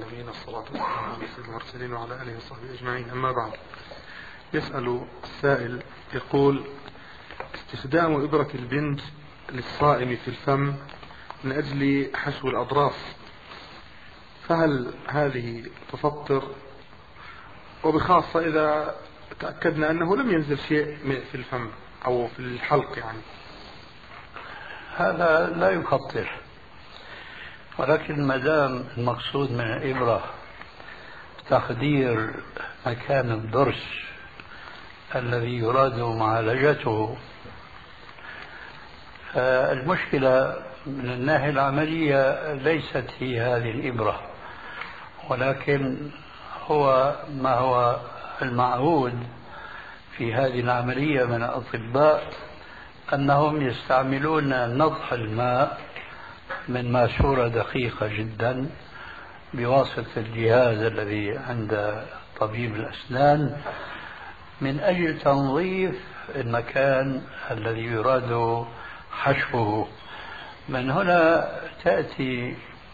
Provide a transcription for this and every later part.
العالمين، الصلاة والسلام على سيد المرسلين وعلى آله وصحبه أجمعين. أما بعد، يسأل السائل يقول: استخدام إبرة البنج للصائم في الفم من أجل حشو الأضراس، فهل هذه تفطر؟ وبخاصة إذا تأكدنا أنه لم ينزل شيء في الفم أو في الحلق يعني. هذا لا يفطر، ولكن ما دام المقصود من الإبرة تخدير مكان الضرس الذي يراد معالجته، فالمشكلة من الناحية العملية ليست هي هذه الإبرة، ولكن هو ما هو المعهود في هذه العملية من الأطباء أنهم يستعملون نضح الماء من ماسورة دقيقة جدا بواسطة الجهاز الذي عند طبيب الأسنان من أجل تنظيف المكان الذي يراد حشوه. من هنا تأتي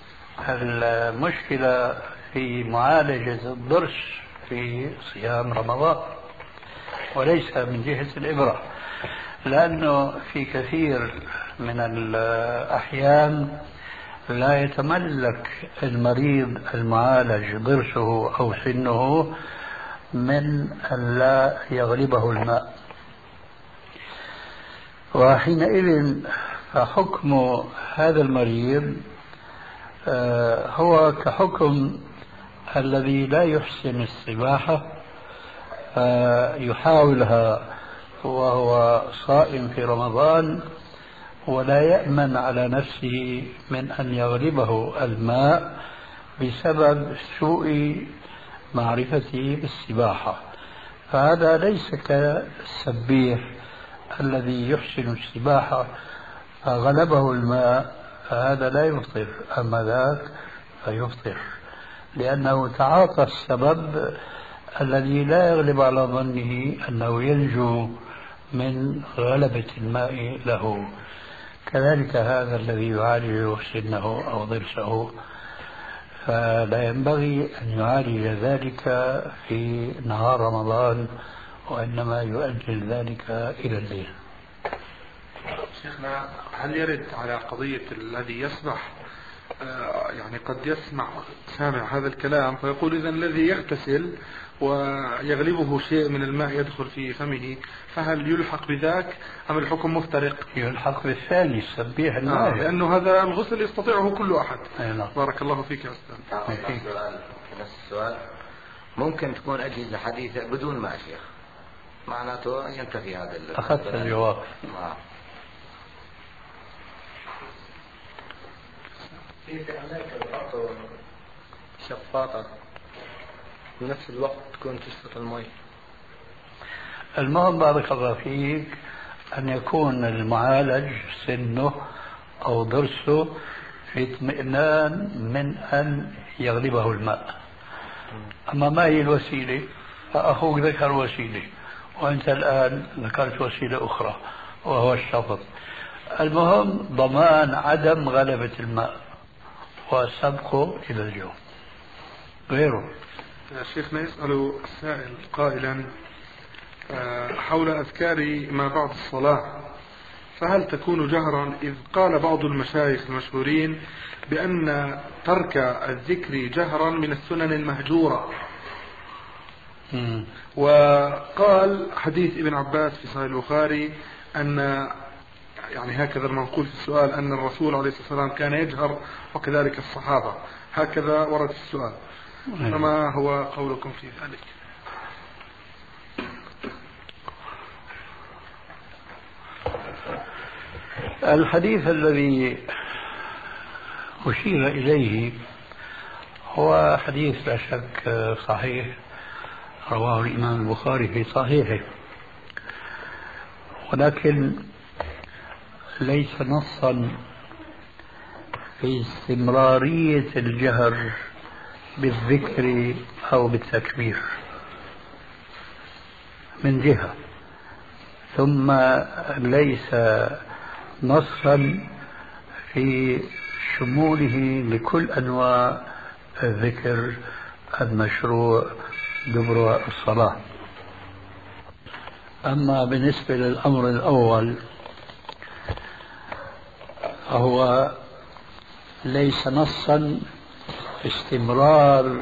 المشكلة في معالجة الضرس في صيام رمضان، وليس من جهة الإبرة، لأنه في كثير من الأحيان لا يتملك المريض المعالج ضرسه أو سنه من أن لا يغلبه الماء، وحينئذ فحكم هذا المريض هو كحكم الذي لا يحسن السباحة يحاولها وهو صائم في رمضان ولا يأمن على نفسه من أن يغلبه الماء بسبب سوء معرفته بالسباحة. فهذا ليس كالسبيح الذي يحسن السباحة فغلبه الماء، فهذا لا يفطر، أما ذاك فيفطر، لأنه تعاطى السبب الذي لا يغلب على ظنه أنه ينجو من غلبة الماء له. كذلك هذا الذي يعالج سنه أو ضرسه فلا ينبغي أن يعالج ذلك في نهار رمضان، وإنما يؤجل ذلك إلى الليل. شيخنا، هل يرد على قضية الذي يسبح؟ يعني قد يسمع سامع هذا الكلام فيقول إذن الذي يغتسل ويغلبه شيء من الماء يدخل في فمه، فهل يلحق بذاك أم الحكم مفترق؟ يلحق بالثاني السبيح الماء، لأنه هذا الغسل يستطيعه كل أحد. بارك الله فيك يا أستاذ. نفس السؤال، ممكن تكون أجهزة حديثة بدون ماء شيخ، معناته ينتفي هذا أخذت الجواب. كيف هناك الأرض شفاطة بنفس الوقت تكون تشفط الماء؟ المهم بارك الله فيك أن يكون المعالج سنه أو ضرسه في اطمئنان من أن يغلبه الماء. أما ما هي الوسيلة؟ فأخوك ذكر وسيلة وأنت الآن ذكرت وسيلة أخرى وهو الشفط. المهم ضمان عدم غلبة الماء وسبقه إلى الجو غيره. شيخنا، يسأل السائل قائلا حول أذكار ما بعد الصلاة، فهل تكون جهرا؟ إذ قال بعض المشايخ المشهورين بأن ترك الذكر جهرا من السنن المهجورة، وقال حديث ابن عباس في صحيح البخاري أن يعني هكذا المنقول في السؤال أن الرسول عليه الصلاة والسلام كان يجهر وكذلك الصحابة، هكذا ورد في السؤال، فما هو قولكم في ذلك؟ الحديث الذي أشير إليه هو حديث لا شك صحيح، رواه الإمام البخاري في صحيحه، ولكن ليس نصا في استمرارية الجهر بالذكر أو بالتكبير من جهة، ثم ليس نصا في شموله لكل أنواع الذكر المشروع دبر الصلاة. أما بالنسبة للأمر الأول فهو ليس نصا استمرار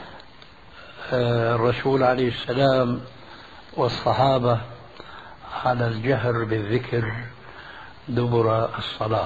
الرسول عليه السلام والصحابة على الجهر بالذكر دبر الصلاة.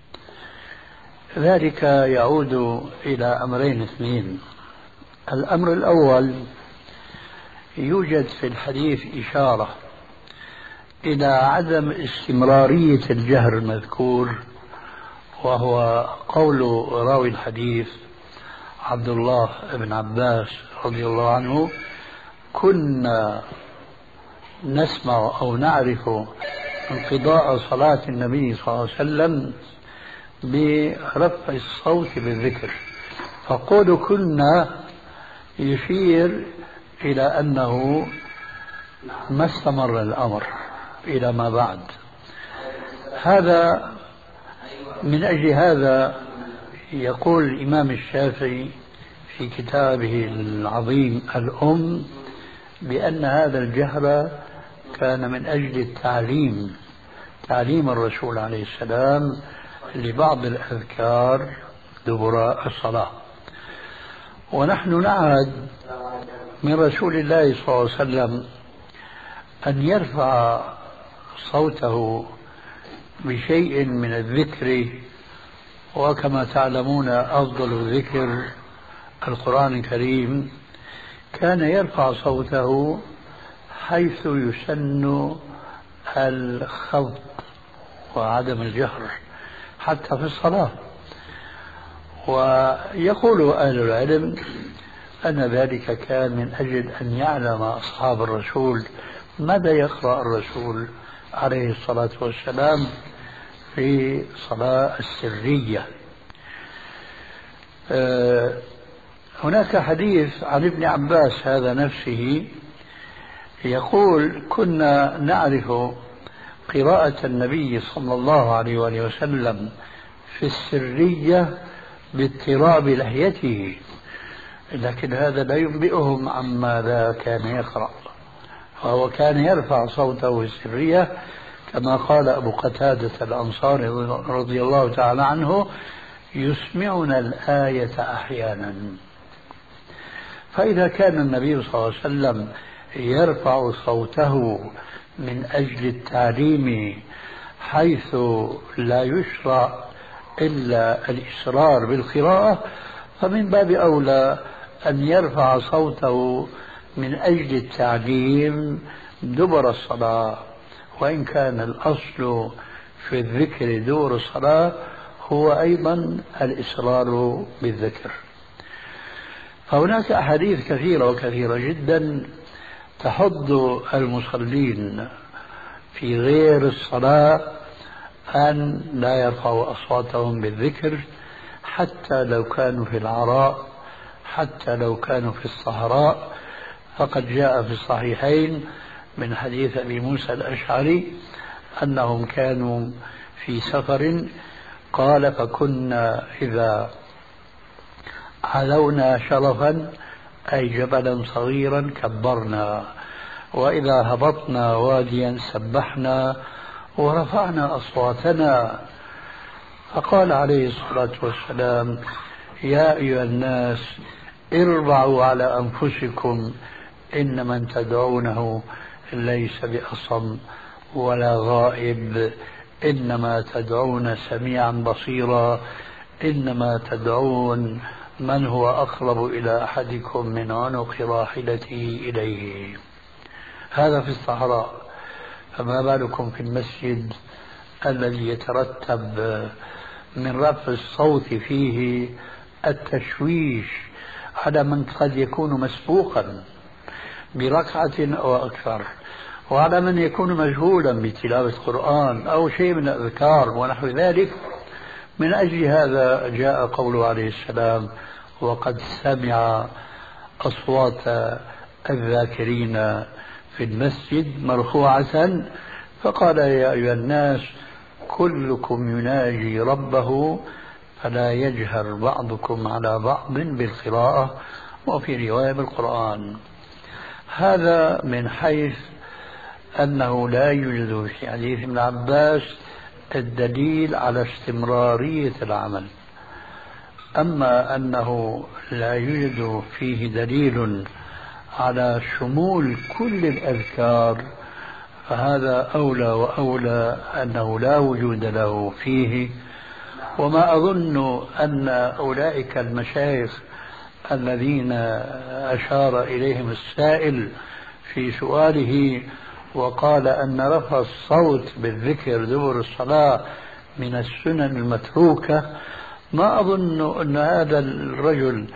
ذلك يعود إلى أمرين اثنين. الأمر الأول، يوجد في الحديث إشارة إلى عدم استمرارية الجهر المذكور، وهو قول راوي الحديث عبد الله بن عباس رضي الله عنه: كنا نسمع أو نعرف انقضاء صلاة النبي صلى الله عليه وسلم برفع الصوت بالذكر. فقول كنا يشير إلى أنه ما استمر الأمر إلى ما بعد. هذا من أجل هذا يقول الإمام الشافعي في كتابه العظيم الأم بأن هذا الجهر كان من أجل تعليم الرسول عليه السلام لبعض الأذكار دبر الصلاة. ونحن نعهد من رسول الله صلى الله عليه وسلم أن يرفع صوته بشيء من الذكر، وكما تعلمون أفضل الذكر القرآن الكريم، كان يرفع صوته حيث يسن الخفض وعدم الجهر حتى في الصلاة. ويقول أهل العلم أن ذلك كان من أجل أن يعلم أصحاب الرسول ماذا يقرأ الرسول عليه الصلاة والسلام في صلاة السرية. هناك حديث عن ابن عباس هذا نفسه يقول: كنا نعرف قراءة النبي صلى الله عليه وآله وسلم في السرية باضطراب لحيته، لكن هذا لا ينبئهم عما ذا كان يقرأ، فهو كان يرفع صوته السرية كما قال أبو قتادة الأنصاري رضي الله تعالى عنه: يسمعنا الآية أحيانا. فإذا كان النبي صلى الله عليه وسلم يرفع صوته من أجل التعليم حيث لا يشرع إلا الإصرار بالقراءة، فمن باب أولى أن يرفع صوته من أجل التعليم دبر الصلاة، وإن كان الأصل في الذكر دبر الصلاة هو أيضا الإصرار بالذكر. فهناك أحاديث كثيرة وكثيرة جدا تحض المصلين في غير الصلاة أن لا يرفعوا أصواتهم بالذكر، حتى لو كانوا في العراء، حتى لو كانوا في الصحراء. فقد جاء في الصحيحين من حديث أبي موسى الأشعري أنهم كانوا في سفر، قال: فكنا إذا علونا شرفا أي جبلا صغيرا كبرنا، وإذا هبطنا واديا سبحنا ورفعنا أصواتنا. فقال عليه الصلاة والسلام: يا أيها الناس اربعوا على أنفسكم، إن من تدعونه ليس بأصم ولا غائب، إنما تدعون سميعا بصيرا، إنما تدعون من هو أقرب إلى أحدكم من عنق راحلته إليه. هذا في الصحراء، فما بالكم في المسجد الذي يترتب من رفع الصوت فيه التشويش على من قد يكون مسبوقا بركعة أو أكثر، وعلى من يكون مشغولا بتلاوة القرآن أو شيء من الأذكار ونحو ذلك. من أجل هذا جاء قوله عليه السلام: وقد سمع أصوات الذاكرين في المسجد مرفوعة، فقال: يا أيها الناس كلكم يناجي ربه فلا يجهر بعضكم على بعض بالقراءة، وفي رواية بالقرآن. هذا من حيث أنه لا يوجد في حديث ابن عباس الدليل على استمرارية العمل. أما أنه لا يوجد فيه دليل على شمول كل الأذكار فهذا أولى وأولى أنه لا وجود له فيه. وما أظن أن أولئك المشايخ الذين أشار إليهم السائل في سؤاله وقال أن رفع الصوت بالذكر دبر الصلاة من السنن المتروكة، ما أظن أن هذا الرجل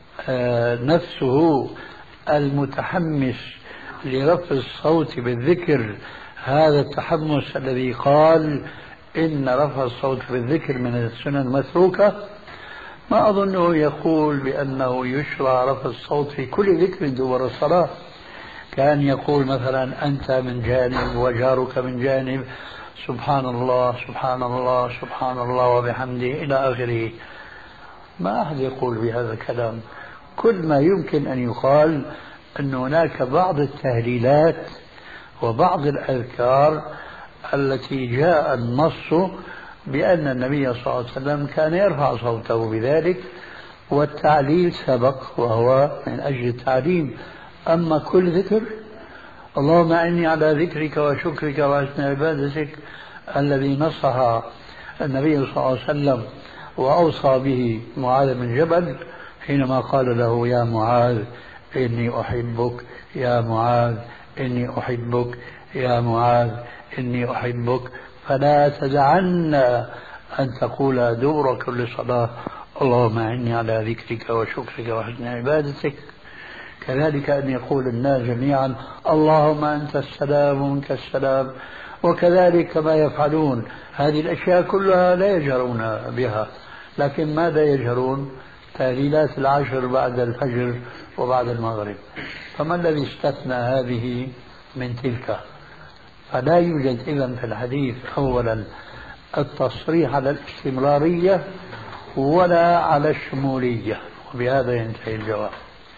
نفسه المتحمس لرفع الصوت بالذكر هذا التحمس الذي قال إن رفع الصوت بالذكر من السنن المتروكة، ما أظنه يقول بأنه يشرع رفع الصوت في كل ذكر دبر الصلاة. كان يقول مثلا أنت من جانب وجارك من جانب، سبحان الله سبحان الله سبحان الله وبحمده إلى آخره. ما أحد يقول بهذا الكلام. كل ما يمكن أن يقال أن هناك بعض التهليلات وبعض الأذكار التي جاء النص بأن النبي صلى الله عليه وسلم كان يرفع صوته بذلك، والتعليل سبق وهو من أجل التعليم. أما كل ذكر اللهم أعني على ذكرك وشكرك وحسن عبادتك الذي نصح النبي صلى الله عليه وسلم وأوصى به معاذ بن جبل حينما قال له يا معاذ إني أحبك، يا معاذ إني أحبك، يا معاذ إني أحبك، فلا تدعن أن تقول دبر كل صلاة اللهم أعني على ذكرك وشكرك وحسن عبادتك. كذلك أن يقول الناس جميعا اللهم أنت السلام ومنك السلام، وكذلك كما يفعلون هذه الأشياء كلها لا يجهرون بها. لكن ماذا يجهرون؟ تهليلات العشر بعد الفجر وبعد المغرب. فما الذي استثنى هذه من تلك؟ فلا يوجد إذن في الحديث أولا التصريح على الاستمرارية ولا على الشمولية. وبهذا ينتهي الجواب.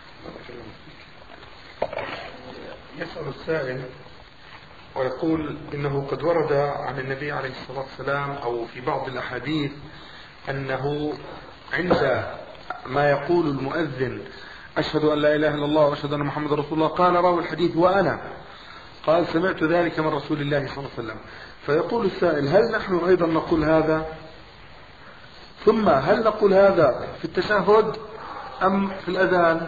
يسأل السائل ويقول إنه قد ورد عن النبي عليه الصلاة والسلام أو في بعض الأحاديث أنه عند ما يقول المؤذن أشهد أن لا إله إلا الله وأشهد أن محمد رسول الله قال راوي الحديث وأنا قال سمعت ذلك من رسول الله صلى الله عليه وسلم. فيقول السائل هل نحن أيضا نقول هذا؟ ثم هل نقول هذا في التشهد أم في الأذان؟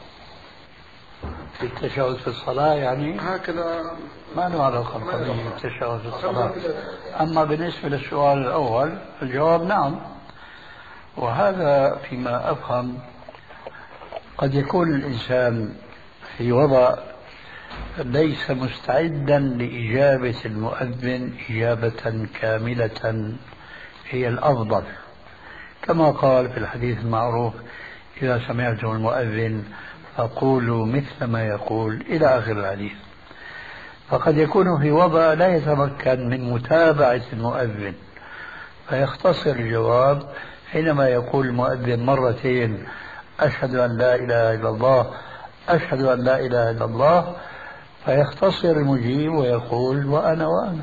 في التشهد في الصلاة يعني هكذا ما له علاقة بقضية التشهد في الصلاة. أما بالنسبة للسؤال الأول الجواب نعم. وهذا فيما أفهم قد يكون الإنسان في وضع ليس مستعدا لإجابة المؤذن إجابة كاملة هي الأفضل، كما قال في الحديث المعروف إذا سمعتم المؤذن فقولوا مثل ما يقول إلى آخر الحديث. فقد يكون في وضع لا يتمكن من متابعة المؤذن فيختصر الجواب حينما يقول المؤذن مرتين أشهد أن لا إله إلا الله أشهد أن لا إله إلا الله، فيختصر المجيب ويقول وأنا وأنا.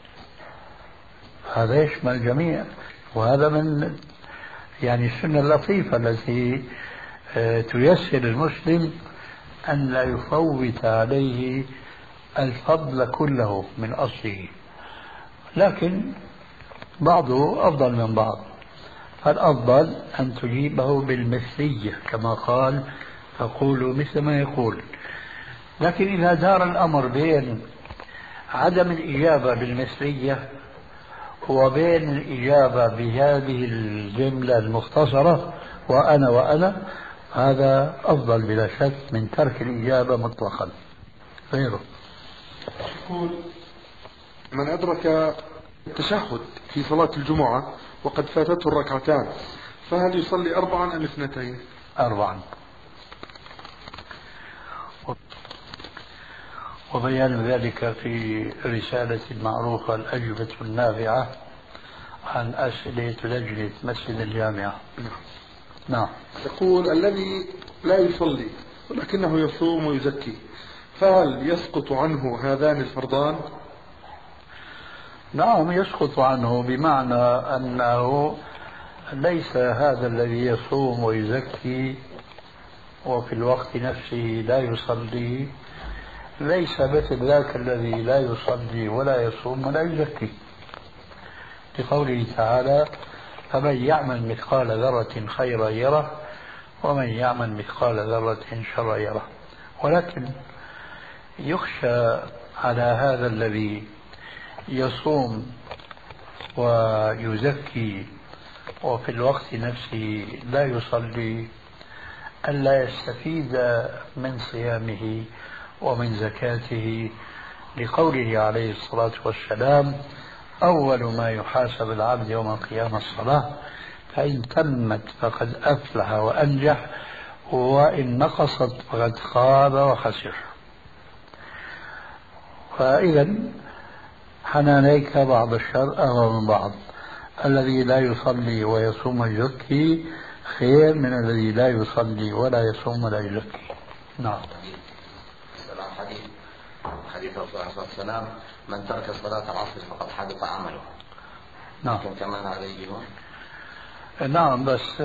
هذا يشمل الجميع، وهذا من يعني السنة اللطيفة التي تيسر المسلم أن لا يفوت عليه الفضل كله من أصله، لكن بعضه أفضل من بعض. فالأفضل أن تجيبه بالمثلية كما قال فقولوا مثل ما يقول. لكن إذا دار الأمر بين عدم الإجابة بالمثلية وبين الإجابة بهذه الجملة المختصرة وأنا وأنا، هذا أفضل بلا شك من ترك الإجابة مطلقا. غيره يقول من أدرك التشهد في صلاة الجمعة وقد فاتته الركعتان فهل يصلي 4 أم 2؟ 4. وبيان ذلك في رسالة المعروفة الأجوبة النافعة عن أسئلة لجنة مسجد الجامعة. نعم. يقول الذي لا يصلي ولكنه يصوم ويزكي فهل يسقط عنه هذان الفرضان؟ نعم يسقط عنه، بمعنى أنه ليس هذا الذي يصوم ويزكي وفي الوقت نفسه لا يصلي ليس مثل ذاك الذي لا يصلي ولا يصوم ولا يزكي، لقوله تعالى: فمن يعمل مثقال ذرة خيرا يره ومن يعمل مثقال ذرة شرا يره. ولكن يخشى على هذا الذي يصوم ويزكي وفي الوقت نفسه لا يصلي ألا يستفيد من صيامه ومن زكاته، لقوله عليه الصلاة والسلام: أول ما يحاسب العبد يوم القيامة الصلاة، فإن تمت فقد أفلح وأنجح وإن نقصت فقد خاب وخسر. فإذا حنانيك بعض الشر أهون من بعض، الذي لا يصلي ويصوم ويزكي خير من الذي لا يصلي ولا يصوم ولا يزكي. نعم. حديث الرسول عليه الصلاة والسلام: من ترك صلاة العصر فقد حبط عمله. نعم. كمان هذا يجيبون. نعم، بس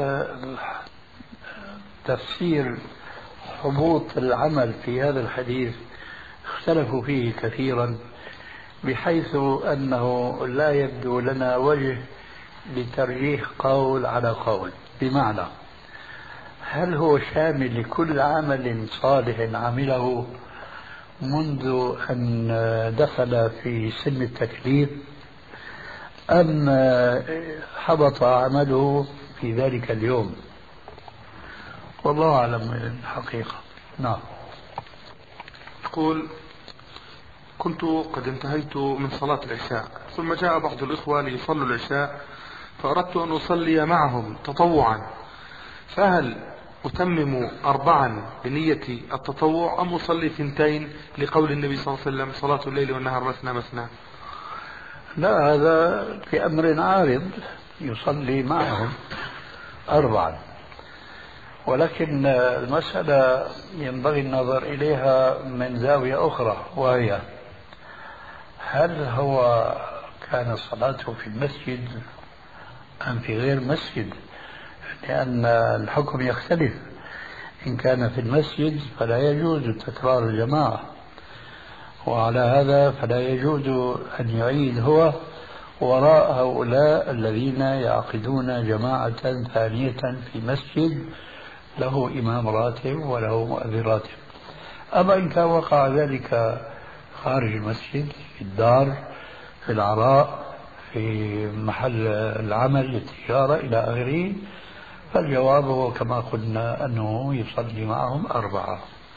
تفسير حبوط العمل في هذا الحديث اختلفوا فيه كثيرا، بحيث أنه لا يبدو لنا وجه لترجيح قول على قول. بمعنى هل هو شامل لكل عمل صالح عمله منذ أن دخل في سن التكليف، أم حبط عمله في ذلك اليوم؟ والله أعلم الحقيقة. نعم. يقول: كنت قد انتهيت من صلاة العشاء ثم جاء بعض الإخوة ليصلوا العشاء فأردت أن أصلي معهم تطوعا، فهل أتمم 4 بنية التطوع أم أصلي 2 لقول النبي صلى الله عليه وسلم: صلاة الليل والنهار مثنى مثنى؟ لا، هذا في أمر عارض، يصلي معهم 4، ولكن المسألة ينبغي النظر إليها من زاوية أخرى، وهي هل هو كان صلاته في المسجد أم في غير مسجد؟ لأن الحكم يختلف. إن كان في المسجد فلا يجوز تكرار الجماعة، وعلى هذا فلا يجوز أن يعيد هو وراء هؤلاء الذين يعقدون جماعة ثانية في مسجد له إمام راتب وله مؤذن راتب. أما إن كان وقع ذلك خارج المسجد، في الدار، في العراء، في محل العمل، التجارة إلى آخره، فالجواب هو كما قلنا أنه يصلي معهم 4.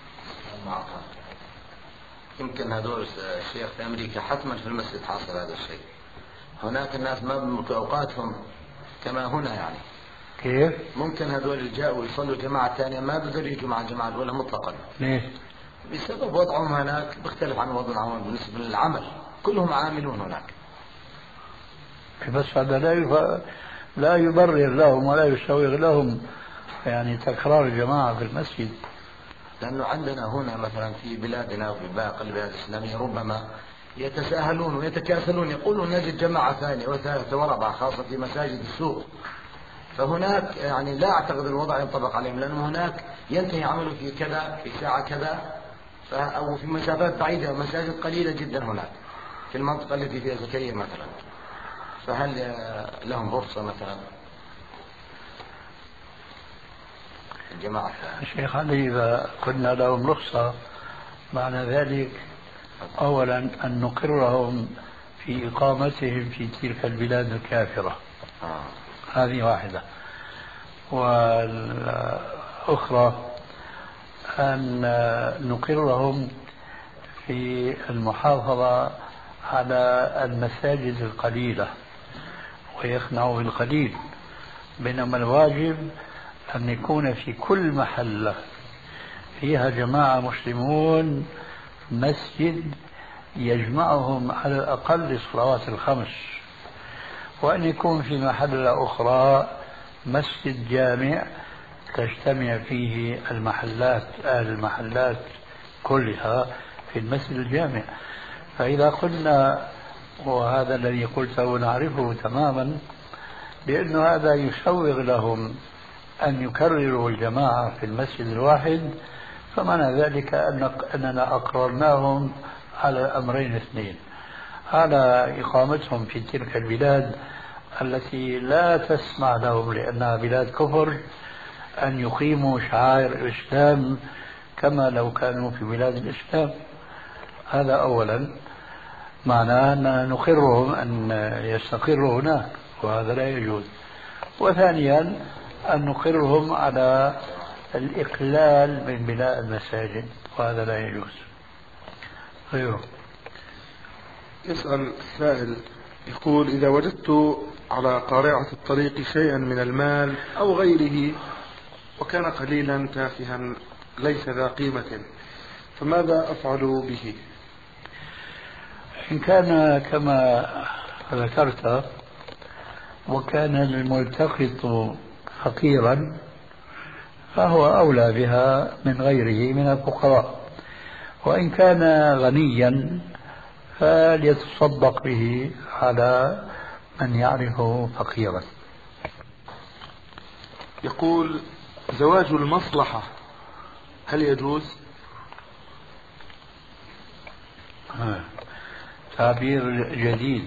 يمكن هذول الشيخ في أمريكا حتما في المسجد حاصل هذا الشيء. هناك الناس ما بملكوا أوقاتهم كما هنا يعني. كيف؟ ممكن هذول اللي جاءوا يصلوا جماعة ثانية ما بيقدروا يجوا مع الجماعة الأولى مطلقا. ليه؟ بسبب وضعهم هناك بيختلف عن وضعهم بالنسبة للعمل، كلهم عاملون هناك. بس هذا لا يبرر لهم ولا يسوغ لهم يعني تكرار الجماعة في المسجد. لأنه عندنا هنا مثلا في بلادنا وفي باقي البلاد الإسلامية ربما يتساهلون ويتكاسلون، يقولون نجد جماعة ثانية وثالثة ورابعة، خاصة في مساجد السوق. فهناك يعني لا أعتقد الوضع ينطبق عليهم، لأنه هناك ينتهي عمله في كذا، في ساعة كذا، أو في مسافات بعيدة، مساجد قليلة جدا هناك في المنطقة التي فيها زكريا مثلا. فهل لهم رخصة مثلا الجماعة؟ شيخ علي، إذا قلنا لهم رخصة معنى ذلك أولا أن نقرهم في إقامتهم في تلك البلاد الكافرة. هذه واحدة. والأخرى أن نقرهم في المحافظة على المساجد القليلة ويقنعوا بالقليل، بينما الواجب أن يكون في كل محلة فيها جماعة مسلمون مسجد يجمعهم على الأقل الصلوات 5، وأن يكون في محلة أخرى مسجد جامع تجتمع فيه المحلات، أهل المحلات كلها في المسجد الجامع. فإذا قلنا، وهذا الذي قلته نعرفه تماما، بأن هذا يسوغ لهم أن يكرروا الجماعة في المسجد الواحد، فمعنى ذلك أننا أقررناهم على أمرين اثنين: على إقامتهم في تلك البلاد التي لا تسمع لهم لأنها بلاد كفر أن يقيموا شعائر الإسلام كما لو كانوا في بلاد الإسلام. هذا أولا، معناه أن نقرهم أن يستقروا هناك، وهذا لا يجوز. وثانيا أن نقرهم على الإقلال من بناء المساجد، وهذا لا يجوز. غيره. يسأل السائل يقول: إذا وجدت على قارعة الطريق شيئا من المال أو غيره وكان قليلا تافها ليس ذا قيمة، فماذا أفعل به؟ إن كان كما ذكرت وكان الملتقط فقيرا فهو أولى بها من غيره من الفقراء، وإن كان غنيا فليتصدق به على من يعرفه فقيرا. يقول: زواج المصلحة هل يجوز؟ تعبير جديد،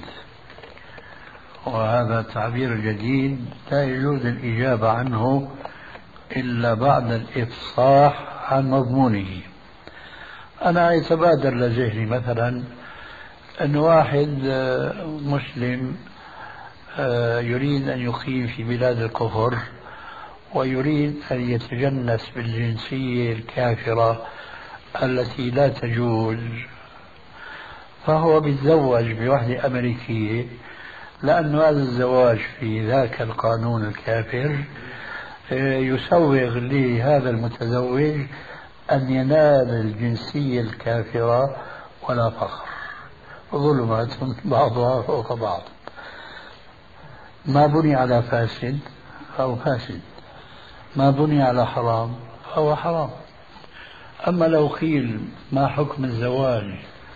وهذا تعبير جديد لا يجوز الإجابة عنه إلا بعد الإفصاح عن مضمونه. أنا يتبادر لذهني مثلا أن واحد مسلم يريد أن يقيم في بلاد الكفر ويريد أن يتجنس بالجنسية الكافرة التي لا تجوز، فهو بيتزوج بوحدة أمريكية، لأن هذا الزواج في ذاك القانون الكافر يسوغ لهذا المتزوج أن ينال الجنسية الكافرة ولا فخر، ظلمات بعضها فوق بعض. ما بني على فاسد فهو فاسد، ما بني على حرام فهو حرام. أما لو قيل ما حكم الزواج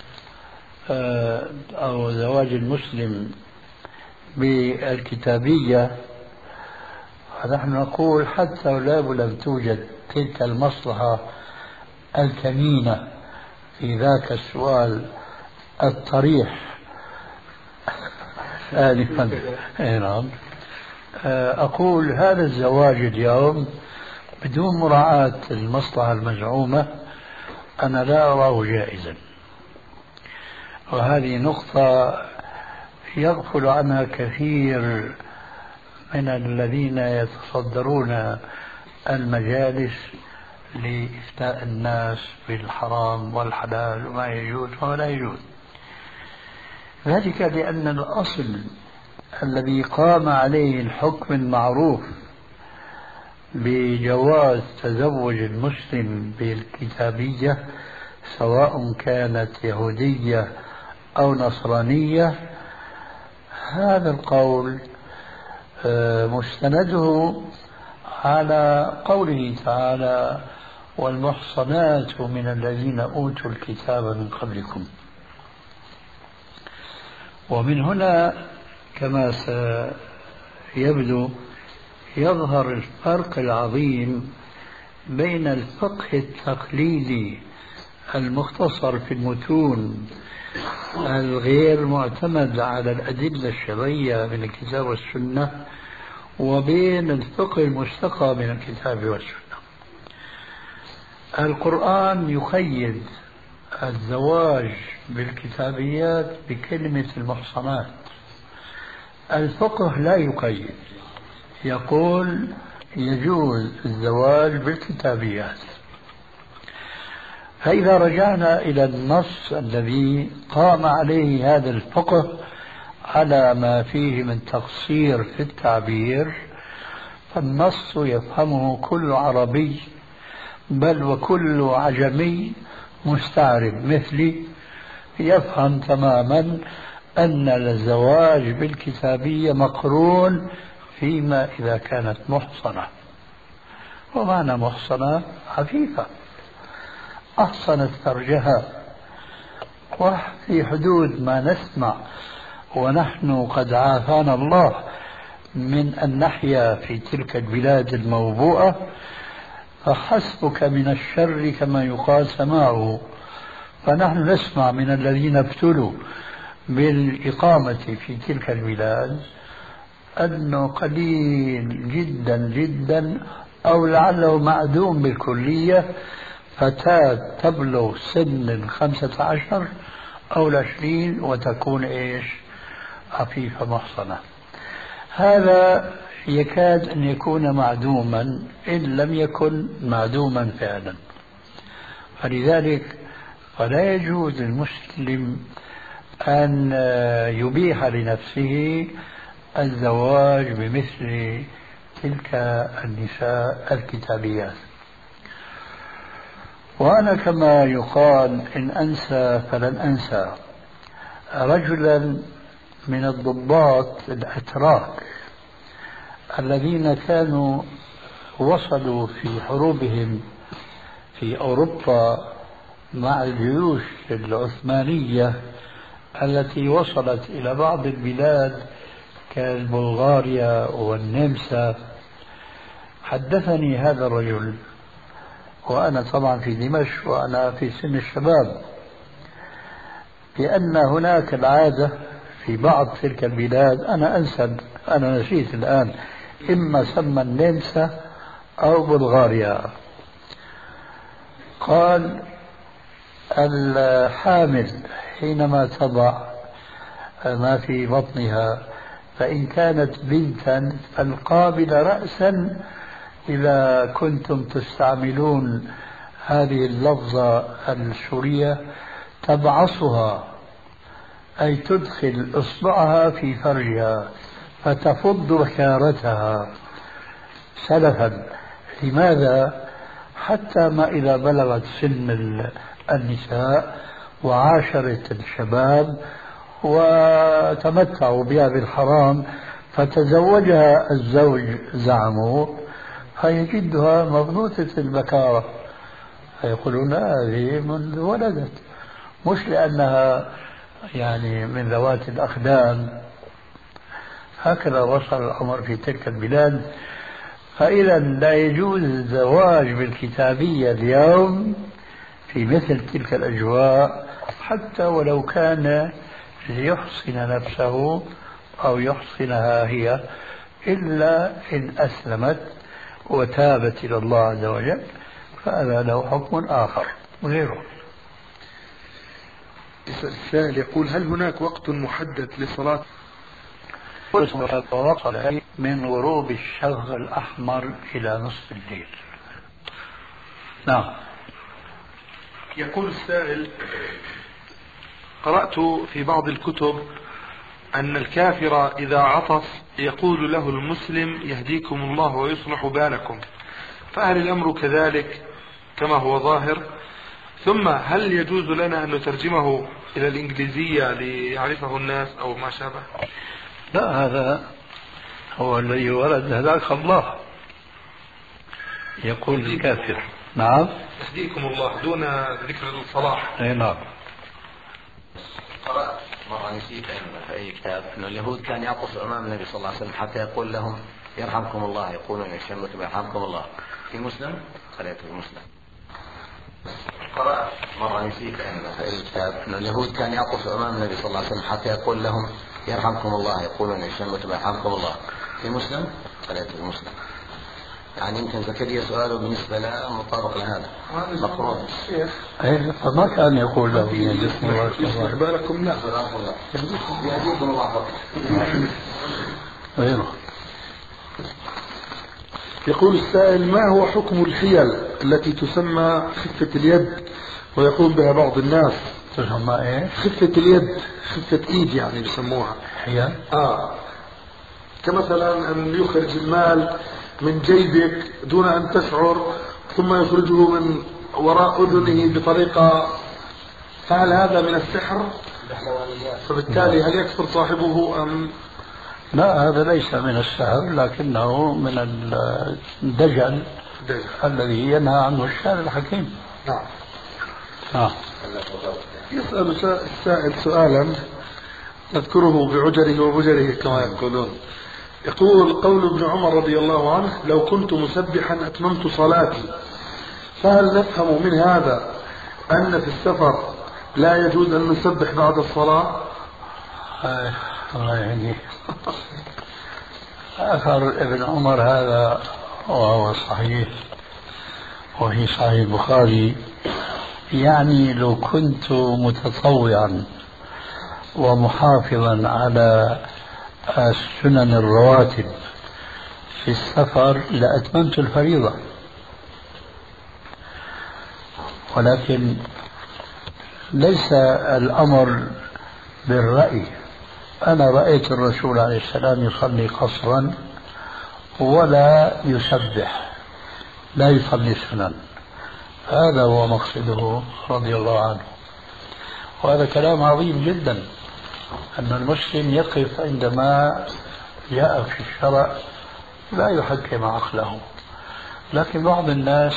أو زواج المسلم بالكتابية، فنحن نقول حتى لو لم توجد تلك المصلحة الكمينة في ذاك السؤال الطريح آنفا، أقول هذا الزواج اليوم بدون مراعاة المصلحة المزعومة أنا لا أراه جائزا. وهذه نقطة يغفل عنها كثير من الذين يتصدرون المجالس لإفتاء الناس بالحرام والحلال وما يجوز ولا يجوز. ذلك لأن الأصل الذي قام عليه الحكم المعروف بجواز تزوج المسلم بالكتابية سواء كانت يهودية أو نصرانية، هذا القول مستنده على قوله تعالى: والمحصنات من الذين أوتوا الكتاب من قبلكم. ومن هنا كما سيبدو يظهر الفرق العظيم بين الفقه التقليدي المختصر في المتون الغير معتمد على الأدلة الشرعية من الكتاب والسنة وبين الفقه المستقى من الكتاب والسنة. القرآن يقيد الزواج بالكتابيات بكلمة المحصنات، الفقه لا يقيد، يقول يجوز الزواج بالكتابيات. فإذا رجعنا إلى النص الذي قام عليه هذا الفقه على ما فيه من تقصير في التعبير، فالنص يفهمه كل عربي بل وكل عجمي مستعرب مثلي، يفهم تماما أن الزواج بالكتابية مقرون فيما إذا كانت محصنة. ومعنى محصنة عفيفة أحصنت فرجها، وفي حدود ما نسمع، ونحن قد عافانا الله من أن نحيا في تلك البلاد الموبوءة، فحسبك من الشر كما يقال سماعه. فنحن نسمع من الذين ابتلوا بالإقامة في تلك البلاد أنه قليل جدا جدا أو لعله معدوم بالكلية فتاة تبلغ سن 15 أو 20 وتكون إيش؟ عفيفة محصنة. هذا يكاد أن يكون معدوما إن لم يكن معدوما فعلا. فلذلك فلا يجوز للمسلم أن يبيح لنفسه الزواج بمثل تلك النساء الكتابيات. وأنا كما يقال إن أنسى فلن أنسى رجلا من الضباط الأتراك الذين كانوا وصلوا في حروبهم في أوروبا مع الجيوش العثمانية التي وصلت إلى بعض البلاد كالبلغاريا والنمسا. حدثني هذا الرجل وأنا طبعا في دمشق وأنا في سن الشباب بأن هناك العادة في بعض تلك البلاد، أنا نسيت الآن، إما سمى النمسا أو بلغاريا، قال الحامل حينما تضع ما في بطنها فإن كانت بنتا فالقابل رأسا إذا كنتم تستعملون هذه اللفظة السورية تبعصها، أي تدخل إصبعها في فرجها فتفض بكارتها سلفا. لماذا؟ حتى ما إذا بلغت سن النساء وعاشرت الشباب وتمتعوا بها بالحرام فتزوجها الزوج زعموا فيجدها مبنوطة البكارة، فيقولون هذه منذ ولدت، مش لأنها يعني من ذوات الأقدام. هكذا وصل الأمر في تلك البلاد. فإذا لا يجوز الزواج بالكتابية اليوم في مثل تلك الأجواء حتى ولو كان ليحصن نفسه أو يحصنها هي، إلا إن أسلمت وتابت إلى الله عز وجل فهذا له حكم آخر غيره. السائل يقول هل هناك وقت محدد لصلاة؟ وصل من غروب الشفق الأحمر إلى نصف الليل. نعم. يقول السائل قرأت في بعض الكتب أن الكافر إذا عطس يقول له المسلم يهديكم الله ويصلح بالكم، فهل الأمر كذلك كما هو ظاهر؟ ثم هل يجوز لنا أن نترجمه إلى الإنجليزية ليعرفه الناس أو ما شابه؟ لا، هذا هو الذي ورد هداك الله، يقول الكافر. نعم، يهديكم الله دون ذكر الصلاح. أي نعم. قرأت مرة نسيت في أي كتاب أن اليهود كان يعطس أمام النبي صلى الله عليه وسلم حتى يقول لهم يرحمكم الله، يقولون يشمتم يرحمكم الله. في مسلم؟ قرأت في مسلم. قرأت مرة نسيت في أي كتاب أن اليهود كان يعطس أمام النبي صلى الله عليه وسلم حتى يقول لهم يرحمكم الله، يقولون يشمتم يرحمكم الله. في مسلم؟ قرأت في مسلم. يعني يمكن زكريا سؤاله بالنسبة له مطابق لهذا مقرون. فما كان يقول له يصلح بالكم؟ لا، يهديكم الله فقط. غيره. يقول السائل ما هو حكم الحيل التي تسمى خفة اليد ويقوم بها بعض الناس؟ تسمى ايه؟ خفة اليد، خفة ايد يعني بيسموها. حيل؟ كمثلا أن يخرج المال من جيبك دون أن تشعر ثم يخرجه من وراء أذنه بطريقة، فهل هذا من السحر فبالتالي هل يكفر صاحبه أم؟ لا، هذا ليس من السهر، لكنه من الدجل الذي ينهى عنه الشارع الحكيم. نعم. يسأل السائل سؤالا نذكره بعجره وبجره كما يقولون. يقول: قول ابن عمر رضي الله عنه: لو كنت مسبحا أتممت صلاتي، فهل نفهم من هذا أن في السفر لا يجوز أن نسبح بعد الصلاة؟ الله يهديه. أثر ابن عمر هذا وهو صحيح وفي صحيح البخاري، يعني لو كنت متطوعا ومحافظا على السنن الرواتب في السفر لأتممت الفريضة، ولكن ليس الأمر بالرأي. أنا رأيت الرسول عليه السلام يصلي قصرا ولا يسبح، لا يصلي سنن، هذا هو مقصده رضي الله عنه. وهذا كلام عظيم جدا، أن المسلم يقف عندما جاء في الشرع لا يحكم عقله. لكن بعض الناس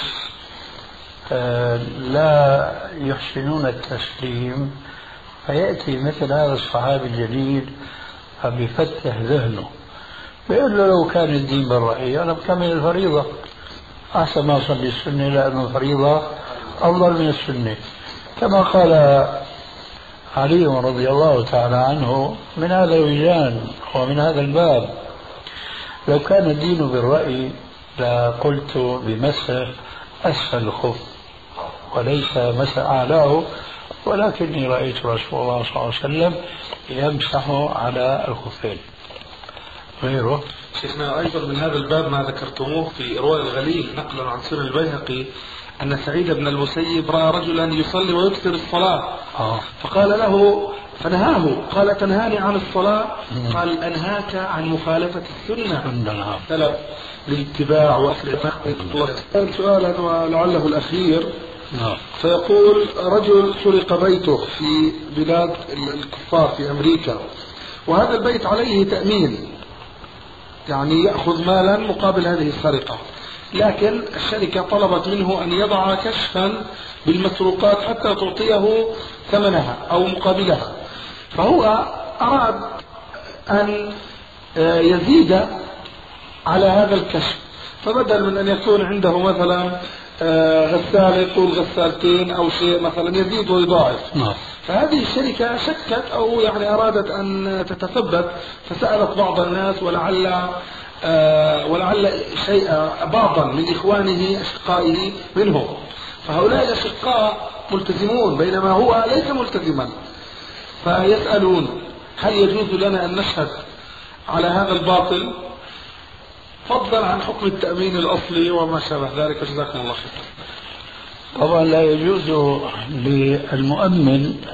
لا يحسنون التسليم، فيأتي مثل هذا الصحابي الجليل فبيفتح ذهنه، بيقول له: لو كان الدين بالرأي أنا بكمل الفريضة، أحسن ما أصلي السنة، لأن الفريضة أفضل من السنة. كما قال علي رضي الله تعالى عنه من هذا الوجدان ومن هذا الباب: لو كان الدين بالرأي لقلت بمسح أسفل الخف وليس مسح أعلاه، ولكني رأيت رسول الله صلى الله عليه وسلم يمسح على الخفين. غيره شيخنا أيضا من هذا الباب ما ذكرتموه في إرواء الغليل نقلا عن سنن البيهقي أن سعيد بن المسيب رأى رجلا يصلي ويكثر الصلاة فقال له فنهاه، قال: تنهاني عن الصلاة؟ قال: أنهاك عن مخالفة السنة. سلف الاتباع وأكل سؤالا ولعله الأخير. فيقول: رجل سرق بيته في بلاد الكفار في أمريكا، وهذا البيت عليه تأمين، يعني يأخذ مالا مقابل هذه السرقة، لكن الشركة طلبت منه أن يضع كشفا بالمسروقات حتى تعطيه ثمنها أو مقابلها، فهو أراد أن يزيد على هذا الكشف، فبدل من أن يكون عنده مثلا غسالة يقول غسالتين أو شيء مثلا، يزيد ويضاعف. فهذه الشركة شكت أو يعني أرادت أن تتثبت، فسألت بعض الناس ولعل بعضا من إخوانه أشقائه منهم، فهؤلاء الأشقاء ملتزمون بينما هو ليس ملتزما، فيسألون: هل يجوز لنا أن نشهد على هذا الباطل فضلا عن حكم التأمين الأصلي وما شابه ذلك؟ جزاكم الله خير. طبعا لا يجوز للمؤمن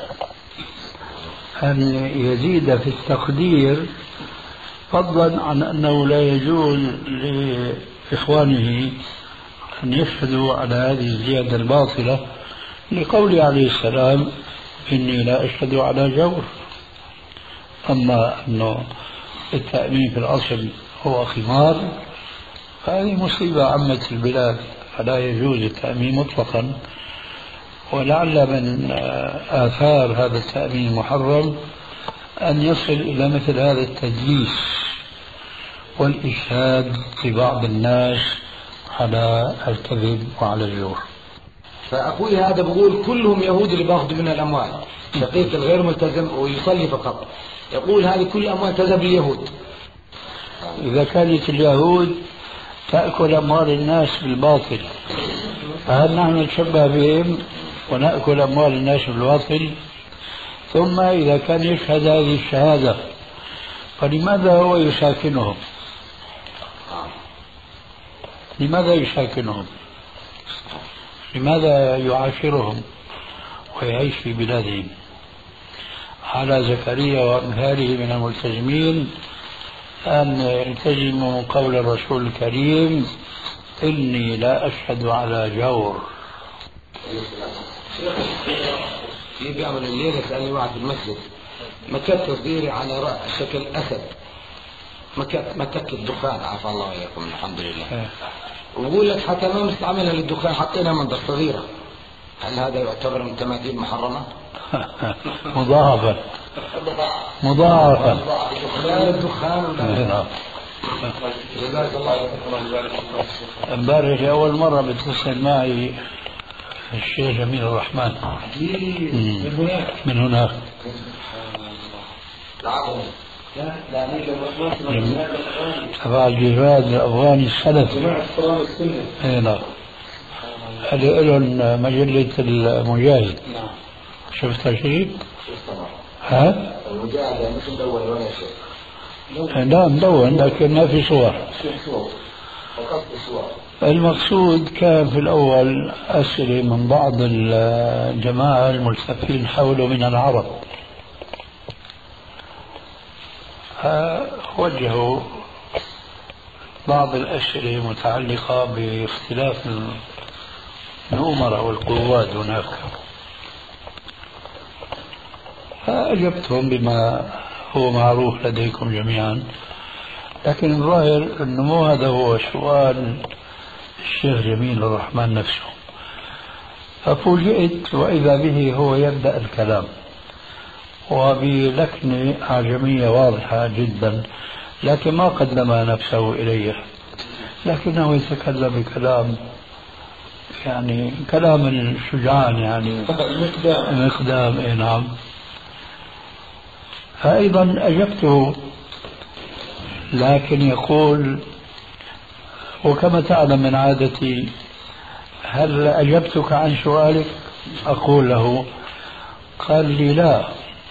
أن يزيد في التقدير، فضلا عن أنه لا يجوز لإخوانه أن يشهدوا على هذه الزيادة الباطلة، لقوله عليه السلام: إني لا أشهد على جور. أما أنه التأمين في الأصل هو خمار، فهذه مصيبة عمت البلاد، فلا يجوز التأمين مطلقا. ولعل من آثار هذا التأمين المحرم أن يصل إلى مثل هذا التدليس والإشهاد لبعض الناس على الكذب وعلى الجور. فأخوي هذا بقول كلهم يهود اللي باخذوا من الأموال، شقيق الغير ملتزم ويصلي فقط، يقول هذه كل أموال تذهب لليهود. إذا كانت اليهود تأكل أموال الناس بالباطل، فهل نحن نتشبه بهم ونأكل أموال الناس بالباطل؟ ثم إذا كان يشهد هذه الشهادة فلماذا هو يساكنهم؟ لماذا يساكنهم؟ لماذا يعاشرهم ويعيش في بلادهم؟ على زكريا وأمثاله من الملتزمين أن يلتزموا قول الرسول الكريم: إني لا أشهد على جور. في بيعمل الليلة سألني واحد في المسجد مكت تصديري على شكل أسد، مكت الدخان عفى الله وإياكم الحمد لله. ويقول لك حتى ما مستعملها للدخان، حطينا منظر صغيرة، هل هذا يعتبر من تماثيل محرمة؟ مضاعفة لا الدخان ولا جزاك الله. امبارح أول مرة بتصل معي الشيخ جميل الرحمن من هناك. تبع الجهاد الأفغاني السلفي. نعم. هذه لهم مجلة المجاهد. شفتها شيء؟ ها؟ المجاهد مش مدون ولا شيء. لا مدون لكن ما في صور. المقصود كان في الأول أسئلة من بعض الجماعة الملتفين حوله من العرب، وجهوا بعض الأسئلة متعلقة باختلاف الأمراء والقوات هناك، فأجبتهم بما هو معروف لديكم جميعا، لكن الظاهر أنه مو هذا هو سؤال الشيخ جميل الرحمن نفسه. ففوجئت وإذا به هو يبدأ الكلام وبلكنة أعجمية واضحة جدا، لكن ما قدم نفسه إليه، لكنه يتكلم بكلام يعني كلام الشجعان يعني مقدام. نعم. فأيضا أجبته، لكن يقول وكما تعلم من عادتي هل أجبتك عن سؤالك؟ أقول له، قال لي لا،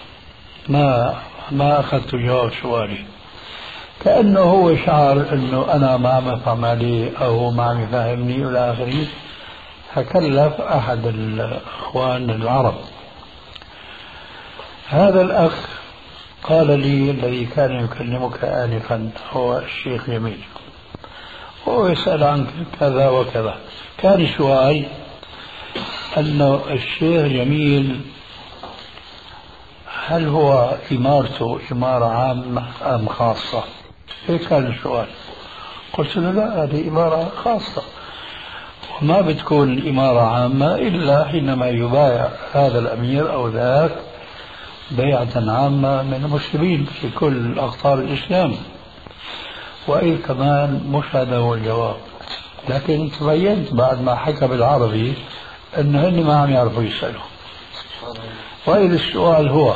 ما أخذت جواب سؤالي، كأنه هو شعر أنه أنا ما عم أفهم عليه أو ما عم يفهمني إلى آخره، فكلف أحد الأخوان العرب. هذا الأخ قال لي الذي كان يكلمك آنفا هو الشيخ جميل، هو يسأل عنك كذا وكذا. كان السؤال أنه الشيخ جميل هل هو إمارته إمارة عامة أم خاصة؟ هيك كان السؤال. قلت له لا، هذه إمارة خاصة، وما بتكون الإمارة عامة إلا حينما يبايع هذا الأمير أو ذاك بيعة عامة من المسلمين في كل أقطار الإسلام. وإذ كمان مش هذا هو الجواب، لكن تبينت بعد ما حكى بالعربي أنه هن ما عم يعرفوا يسألوا. وإذ السؤال هو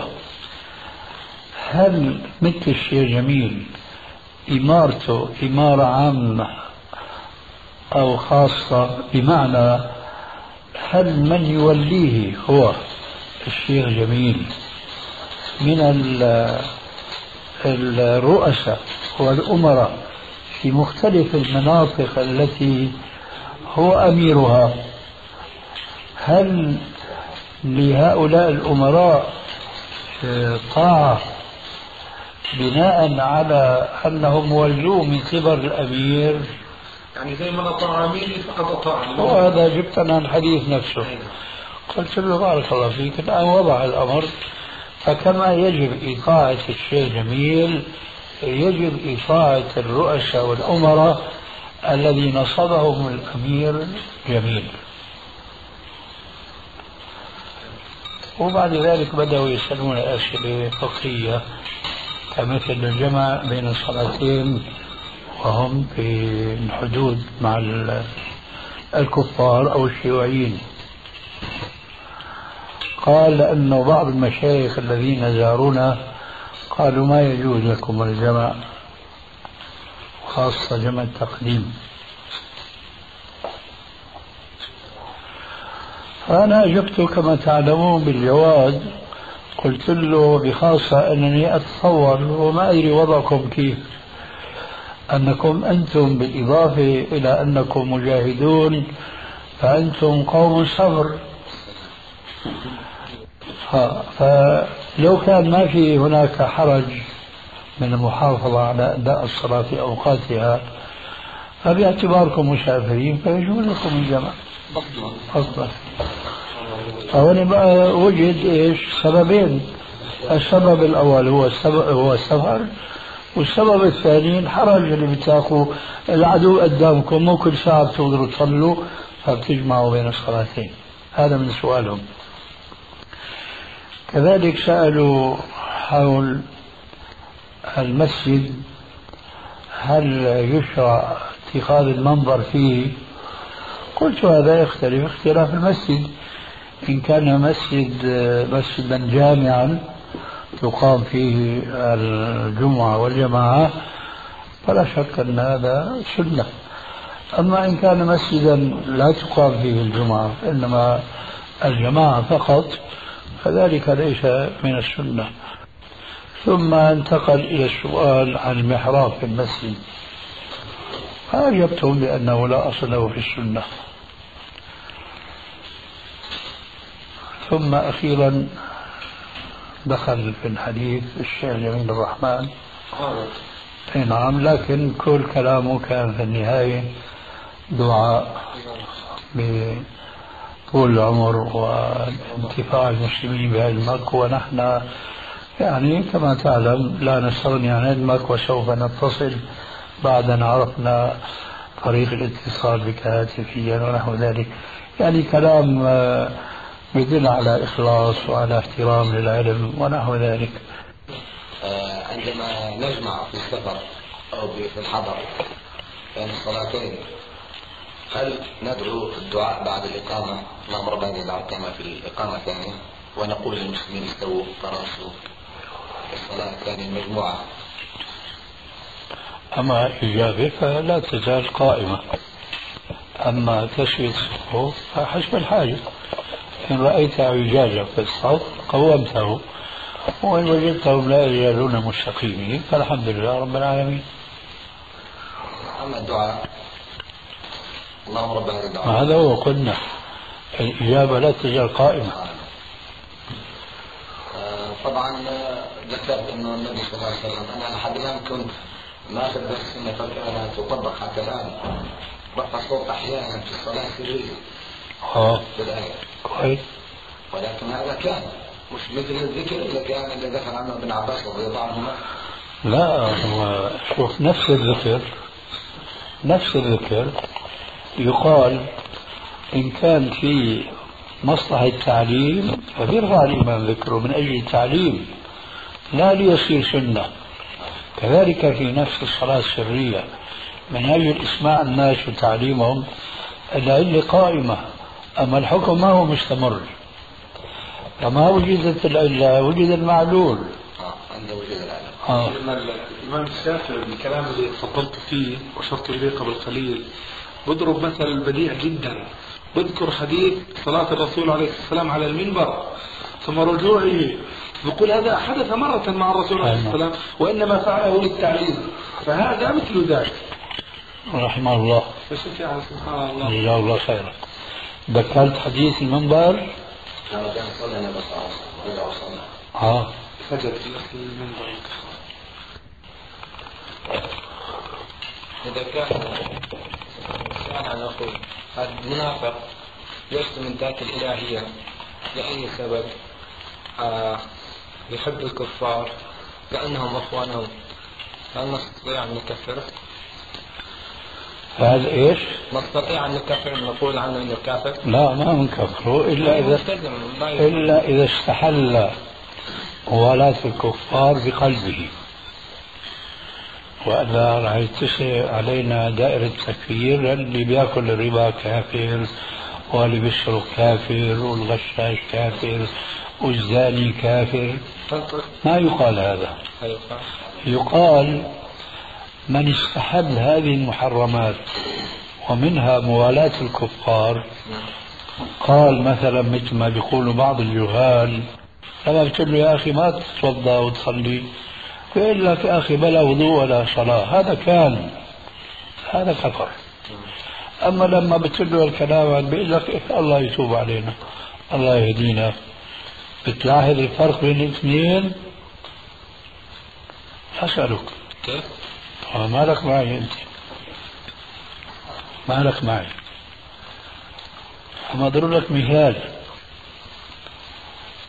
هل مثل الشيخ جميل إمارته إمارة عامة أو خاصة، بمعنى هل من يوليه هو الشيخ جميل من الرؤساء والأمراء في مختلف المناطق التي هو أميرها، هل لهؤلاء الأمراء طاعة بناء على أنهم ولوا من قبل الأمير؟ يعني زي ما أطاع أميري فقد أطاع. وهذا جبتنا الحديث نفسه. قلت له بارك الله فيك، الآن وضع الأمر، فكما يجب إطاعة الشيخ جميل يجب إطاعة الرؤساء والأمراء الذي نصبهم الأمير جميل. وبعد ذلك بدأوا يسألون أسئلة فقهية كمثل الجمع بين الصلاتين وهم في الحدود مع الكفار أو الشيوعيين. قال أنه بعض المشايخ الذين زارونا قالوا ما يجوز لكم الجمع، خاصة جمع التقديم. فأنا أجبت كما تعلمون بالجواد، قلت له بخاصة أنني أتصور وما أدري وضعكم كيف، أنكم أنتم بالإضافة إلى أنكم مجاهدون فأنتم قوم صبر. فلو كان ما في هناك حرج من المحافظة على أداء الصلاة في أوقاتها فباعتباركم مسافرين فيجوز لكم الجمع أفضل. هون بقى وجد ايش؟ سببين. السبب الاول هو السفر، والسبب الثاني الحرج اللي بتلاقوا العدو قدامكم، مو كل ساعة بتقدروا تصلوا فبتجمعوا بين الصلاتين. هذا من سؤالهم. كذلك سألوا حول المسجد، هل يشرع اتخاذ المنظر فيه؟ قلت هذا يختلف اختلاف المسجد. إن كان مسجدا جامعا تقام فيه الجمعة والجماعة فلا شك أن هذا سنة. أما إن كان مسجدا لا تقام فيه الجمعة إنما الجماعة فقط فذلك ليس من السنة. ثم انتقل إلى السؤال عن المحراب في المسجد، فأجبتهم بأنه لا أصل له في السنة. ثم أخيرا دخل في الحديث الشيخ جميل الرحمن. نعم، لكن كل كلامه كان في النهاية دعاء بطول العمر وانتفاع المسلمين بهدمك، ونحن يعني كما تعلم لا نستغني عن هدمك، وسوف نتصل بعد أن عرفنا طريق الاتصال بك هاتفيا ونحو ذلك. يعني كلام يدل على إخلاص وعلى احترام للعلم ونحو ذلك. عندما نجمع في السفر أو في الحضر بين الصلاتين، هل ندعو الدعاء بعد الإقامة اللهم رب هذه الدعوة كما في الإقامة الثانية، ونقول للمسلمين استووا تراصوا في الصلاة الثانية المجموعة؟ أما إجابة فلا تزال قائمة. أما تسوية الصفوف فحسب الحاجة، إن رأيت اعوجاجا في الصف قومته، وإن وجدتهم لا يزالون مستقيمين فالحمد لله رب العالمين. أما الدعاء اللهم رب هذه الدعوة، هذا هو قلنا الإجابة لا تزال قائمة. طبعا ذكرت أنه النبي صلى الله عليه وسلم، أنا لحد الآن كنت ماخذ بس أنها فكرة تطبق حتى الآن، رفع الصوت أحيانا في الصلاة السرية بالآية كويس، ولكن هذا كان مش مثل الذكر اللي كان اللي ذكر عنه ابن عباس رضي الله عنهما. لا، هو شوف نفس الذكر يقال إن كان في مصلحة التعليم فبيرفع الإمام ذكره من أجل التعليم لا ليصير سنة. كذلك في نفس الصلاة السرية من أجل إسماع الناس وتعليمهم العلة قائمة، أما الحكم ما هو مستمر. فما وجدت العلة وجد المعلول. عنده وجد العلة. الإمام الشافعي بالكلام اللي تفضلت فيه وشرت إليه قبل قليل بضرب مثل بديع جدا، بذكر حديث صلاة الرسول عليه الصلاة والسلام على المنبر ثم رجوعه، يقول هذا حدث مرة مع الرسول عليه الصلاة والسلام وإنما فعله للتعليم، فهذا مثل ذلك. رحمه الله. سبحان الله. جزاه الله خيرا. ذكرت حديث المنبر. كان صلى النبي صلى الله عليه وسلم فجد في المنبر. إذا كان أنا أقول هذا المنافق ليس من ذات الإلهية لأي سبب، يحب الكفار كأنهم أخوانهم، هل نستطيع أن نكفره؟ هذا إيش؟ نستطيع أن نكفر نقول عنه إنه كافر؟ لا، ما نكفره إلا إذا استحل موالاة الكفار بقلبه، وإلا راح يتسع علينا دائرة تكفير. اللي بياكل الربا كافر، واللي بيشرب كافر، والغشاش كافر، والزاني كافر. ما يقال هذا. يقال من استحل هذه المحرمات ومنها موالاة الكفار، قال مثلا مثل ما بيقولوا بعض الجهال لما بتقول له يا أخي ما تتوضأ وتصلي فيقول لك يا أخي بلا وضوء ولا صلاة، هذا كفر. أما لما بتقول له الكلام بيقول لك الله يتوب علينا الله يهدينا. بتلاحظ الفرق بين الاثنين؟ أسألك كيف؟ ما لك معي أنت، ما لك معي. أما أضرب لك مثال.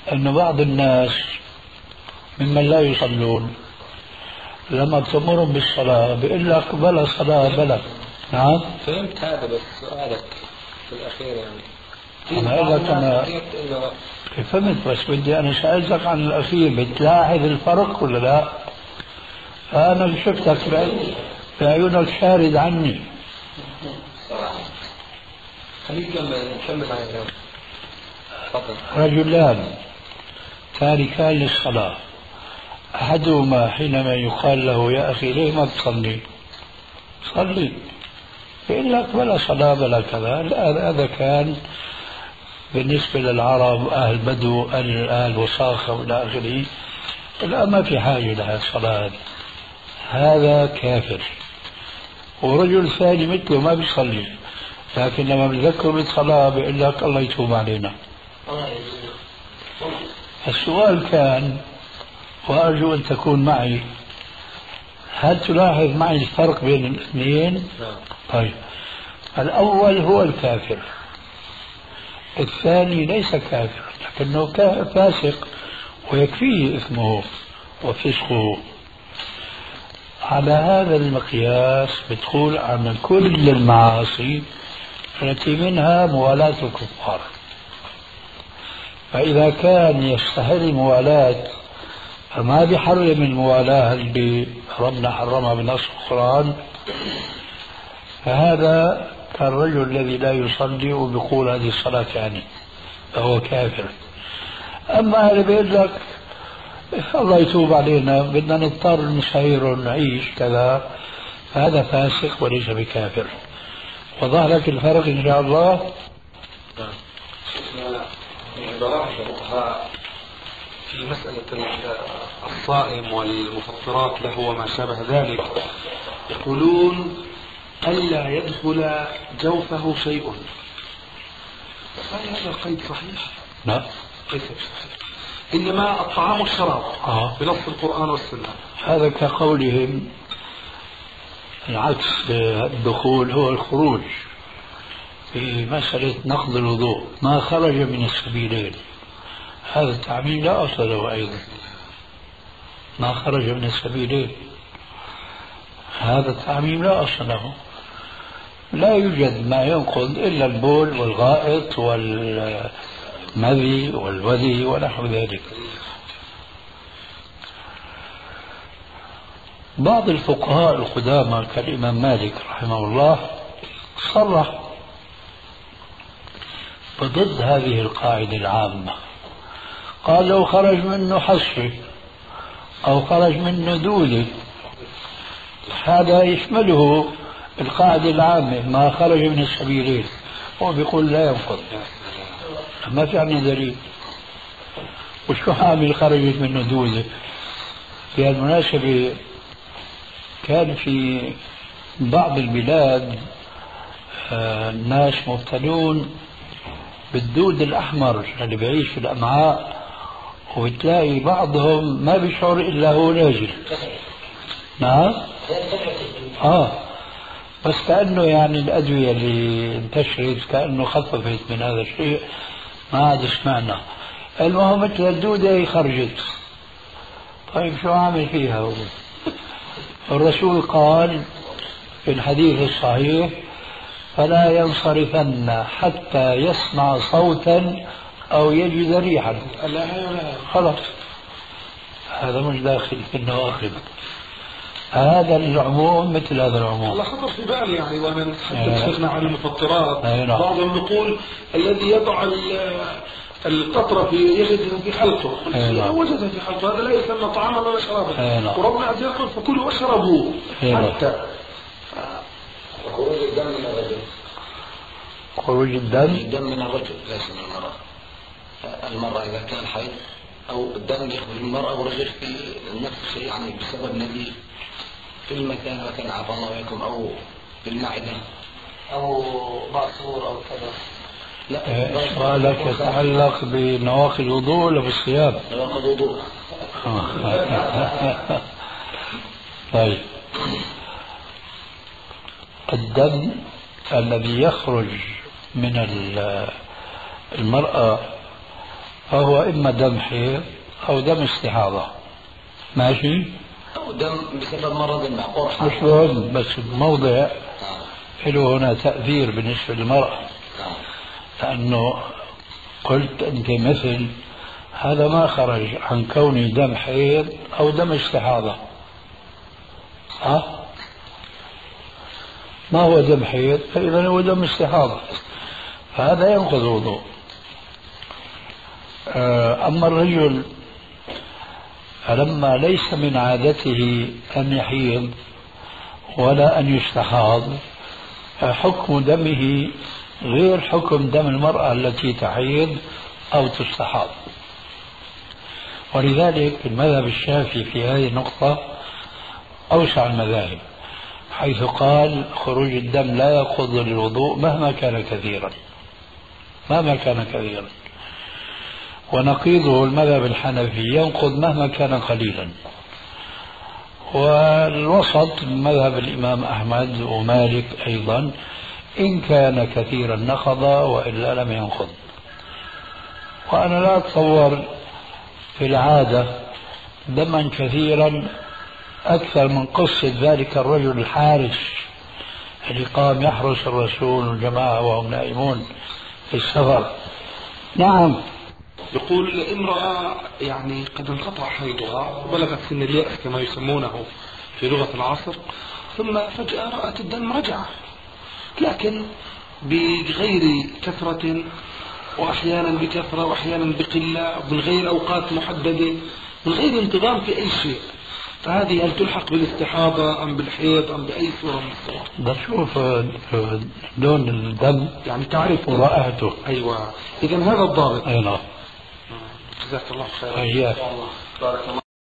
أن بعض الناس ممن لا يصلون لما تأمرهم بالصلاة بيقول لك بلا صلاة بلا. نعم فهمت هذا، بس سؤالك في الأخير يعني أنا أقول لك أنا فهمت، بس بدي أنا سألتك عن الأخير بتلاحظ الفرق ولا لا؟ أنا شفتك بعيونك شارد عني. خليك نكمل على الكلام. رجلان تاركان للصلاة، أحدهما حينما يقال له يا أخي ليه ما تصلي؟ صلي، يقول لك بلا صلاة بلا كذا. هذا كان بالنسبة للعرب أهل بدو أهل وساخة وإلى آخره، الآن ما في حاجة لها الصلاة. هذا كافر. ورجل ثاني مثله ما بيصلي، لكن لما بذكر بالصلاة بيقول لك الله يتوب علينا. السؤال كان، وأرجو أن تكون معي، هل تلاحظ معي الفرق بين الاثنين؟ طيب، الأول هو الكافر، الثاني ليس كافر لكنه فاسق ويكفيه إثمه وفسقه. على هذا المقياس بتقول عن كل المعاصي التي منها موالاة الكفار، فإذا كان يستحل الموالاة فما بيحرم الموالاة اللي ربنا حرمها بنص القرآن، فهذا كالرجل الذي لا يصلي وبيقول هذه الصلاة يعني فهو كافر. أما اللي بيقول لك الله يتوب علينا بدنا نضطر نسير ونعيش كذا، فهذا فاسق وليس بكافر. وضح لك الفرق إن شاء الله. بلاحظ الفقهاء في مسألة الصائم والمفطرات له وما شابه ذلك يقولون ألا يدخل جوفه شيء. هل هذا القيد صحيح؟ لا، قيد صحيح، إنما الطعام والشراب بنص القرآن والسنة. هذا كقولهم العكس، الدخول هو الخروج. في مسألة نقض الوضوء ما خرج من السبيلين، هذا التعميم لا أصل له أيضا. ما خرج من السبيلين هذا التعميم لا أصل له. لا يوجد ما ينقض إلا البول والغائط والمذي والودي ونحو ذلك. بعض الفقهاء القدامى كالإمام مالك رحمه الله صرح بضد هذه القاعدة العامة، قال لو خرج منه حصة أو خرج منه دودة هذا يشمله القاعدة العامة ما خرج من السبيلين، هو بيقول لا ينقض، ما في عندنا دليل. وشو عامل خرجت منه دودة؟ في المناسبة كان في بعض البلاد الناس مبتلون بالدود الأحمر اللي بيعيش في الأمعاء، وبتلاقي بعضهم ما بيشعر إلا هو نازل. نعم بس كأنه يعني الأدوية اللي انتشرت كأنه خففت من هذا الشيء، ما عاد سمعنا. المهم مثل الدودة خرجت، طيب شو عامل فيها هو؟ الرسول قال في الحديث الصحيح فلا ينصرفن حتى يسمع صوتا أو يجد ريحا. خلاص هذا مش داخل في النواقض، هذا العموم مثل هذا العموم. الله خطر في بالي يعني وانا نتحدث شيخنا عن المفطرات، بعضهم يقول الذي يضع القطرة يجدها في حلقه، وجدها في حلقه، هذا لا يسمى طعاما ولا شرابا، وربنا عز وجل فكلوا واشربوا حتى خروج الدم من الرجل. خروج الدم من الرجل ليس من المرأة. المرأة إذا كان حيض أو الدم يخرج من المرأة والرجل في نفس الشيء، يعني بسبب نزيف في المكان عفى الله وياكم، أو في المعدة أو بعصور أو كذا. سؤالك يتعلق بنواقض الوضوء ولا بالصيام؟ نواقض الوضوء. طيب، الدم الذي يخرج من المرأة فهو إما دم حيض أو دم استحاضة. ماشي؟ أو دم بسبب مرض ما قرحة. مش مهم، بس الموضع له هنا تأثير بالنسبة للمرأة، لأنه قلت أنت مثل هذا ما خرج عن كونه دم حيض أو دم استحاضة. ما هو دم حيض فإذا هو دم استحاضة، فهذا ينقض الوضوء. أما الرجل فلما ليس من عادته أن يحيض ولا أن يستحاض، حكم دمه غير حكم دم المرأة التي تحيض أو تستحاض. ولذلك المذهب الشافعي في هذه النقطة أوسع المذاهب، حيث قال خروج الدم لا يقض للوضوء مهما كان كثيرا، مهما كان كثيرا. ونقيضه المذهب الحنفي ينقض مهما كان قليلا. والوسط مذهب الإمام أحمد ومالك أيضا، إن كان كثيرا نقض وإلا لم ينقض. وأنا لا أتصور في العادة دما كثيرا أكثر من قصة ذلك الرجل الحارس اللي قام يحرس الرسول والجماعة وهم نائمون في السفر. نعم. يقول امرأة يعني قد انقطع حيضها وبلغت سن اليأس كما يسمونه في لغة العصر، ثم فجأة رأت الدم رجع، لكن بغير كثرة، وأحيانا بكثرة وأحيانا بقلة، من غير أوقات محددة، من غير انتظام في أي شيء. فهذه هل تلحق بالاستحاضة أم بالحيض أم بأي صورة من الصور؟ بشوف لون الدم يعني تعرف ورائحته. أيوة، إذا هذا الضابط. أي نعم. جزاك الله خيرا. أياك. بارك الله.